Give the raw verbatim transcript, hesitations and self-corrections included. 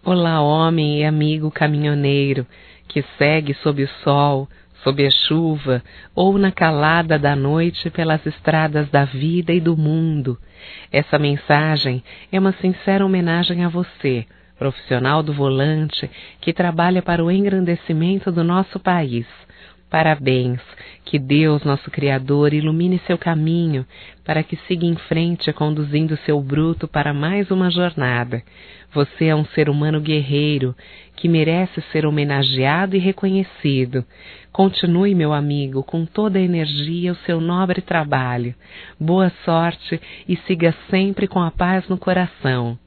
Olá, homem e amigo caminhoneiro, que segue sob o sol, sob a chuva ou na calada da noite pelas estradas da vida e do mundo. Essa mensagem é uma sincera homenagem a você, profissional do volante, que trabalha para o engrandecimento do nosso país. Parabéns, que Deus, nosso Criador, ilumine seu caminho para que siga em frente conduzindo seu bruto para mais uma jornada. Você é um ser humano guerreiro que merece ser homenageado e reconhecido. Continue, meu amigo, com toda a energia o seu nobre trabalho. Boa sorte e siga sempre com a paz no coração.